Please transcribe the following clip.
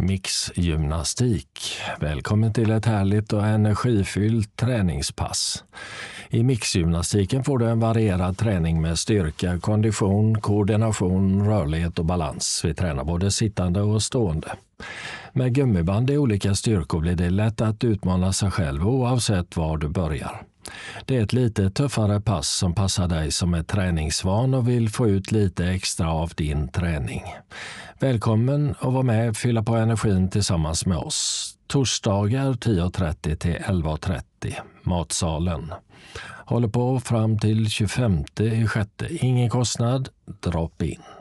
mixgymnastik. Välkommen till ett härligt och energifyllt träningspass. I mixgymnastiken får du en varierad träning med styrka, kondition, koordination, rörlighet och balans. Vi tränar både sittande och stående. Med gummiband i olika styrkor blir det lätt att utmana sig själv oavsett var du börjar. Det är ett lite tuffare pass som passar dig som är träningsvan och vill få ut lite extra av din träning. Välkommen och var med och fylla på energin tillsammans med oss. Torsdagar 10.30 till 11.30, matsalen. Håller på fram till 25/6. Ingen kostnad, drop in.